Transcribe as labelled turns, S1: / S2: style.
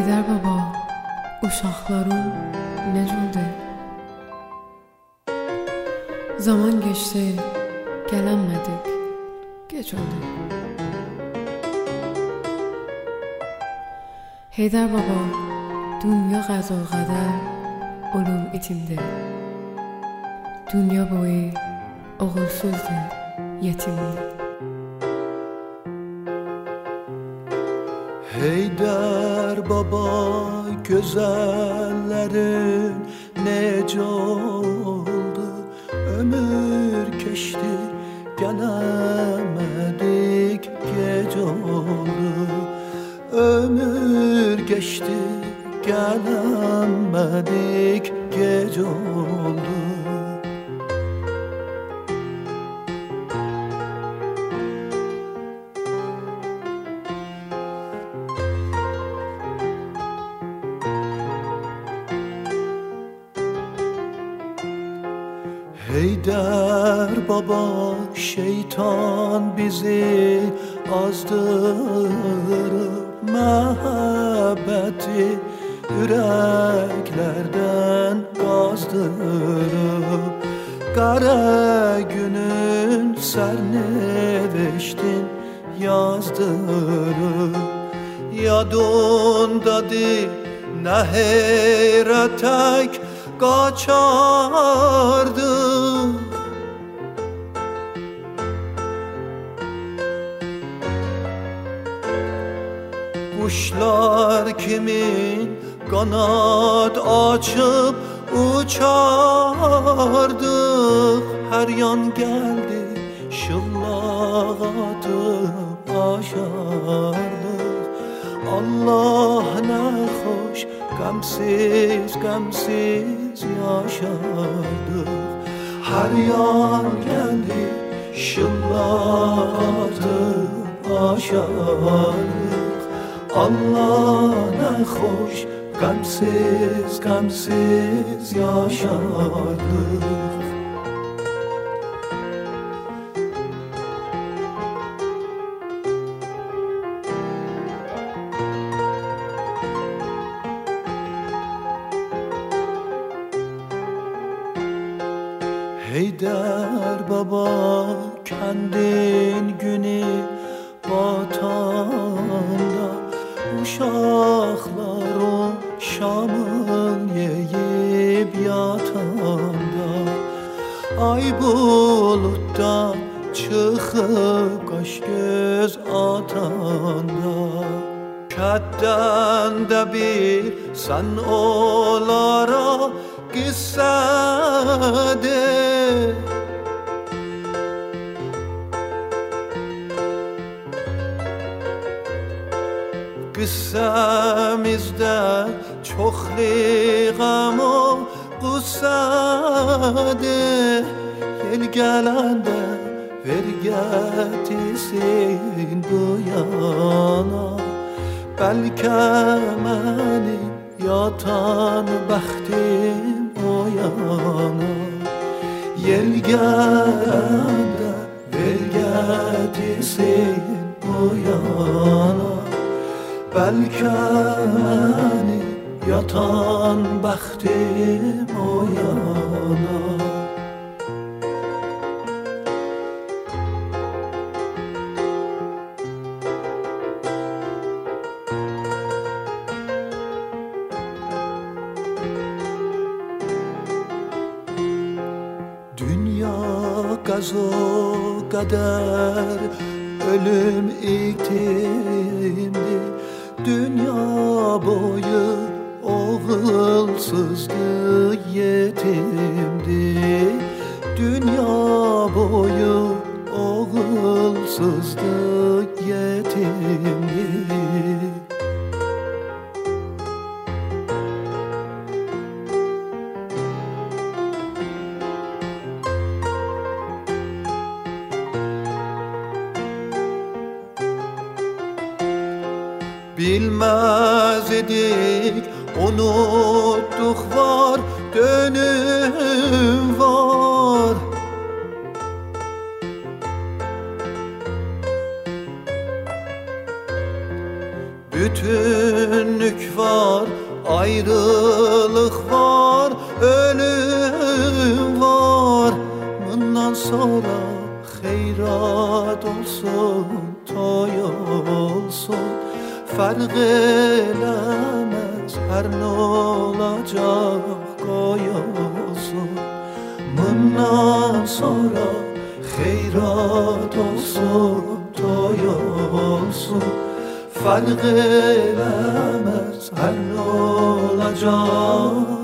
S1: Heydər baba, uşaqlarım necədir? Zaman geçti, gələmədik, gec oldu. Heydər baba, dünya qəza qədər ölüm itimdir. Dünya boyu oğulsuzdur, yetimdir.
S2: Heydər baba, güzellerin nece oldu? Ömür geçti, gelemedik, gece oldu. Ömür geçti, gelemedik, gece oldu. Heydər baba, şeytan bizi azdırıp Məhəbbəti ürəklərdən qazdırıp Qara günün sərneveştin yazdırıp Yadındadır nə heyrətək kaçardı. Kuşlar kimin kanat açıp uçardık. Her yan geldi şıllak atıp aşardık. Allah ne hoş gamsiz gamsiz yaşardık. Her yan geldi şıllak atıp aşardık. Allah ne hoş gamsiz gamsiz yaşardık. Heydər baba, kendin günü batanda uşaqlarım şamın yeyib yatanda Ay bulutdan çıxıb qaş göz atanda Kəddən də bir sən onlara qissədir Qıssamizdə çoxlu qəm o qüssədir Yel gələndə ver gətirsin bu yana Bəlkə mənim yatan bəxtim o yana Yel gələndə ver gətirsin bu yana Belki beni yatan bəxtim o yana Dünya qazo qədər ölüm itimdi Dünya boyu oğulsuzdu, yetimdi Dünya boyu oğulsuzdu, yetimdi Bilmez idik, unuttuk var, dönüm var bütünlük var, ayrılık var, ölüm var. Bundan sonra xeyrat olsun, toy olsun, fark eləməz, hər nə olacaq qoy olsun. Bundan sonra xeyrat olsun, toy olsun, fark eləməz, hər nə olacaq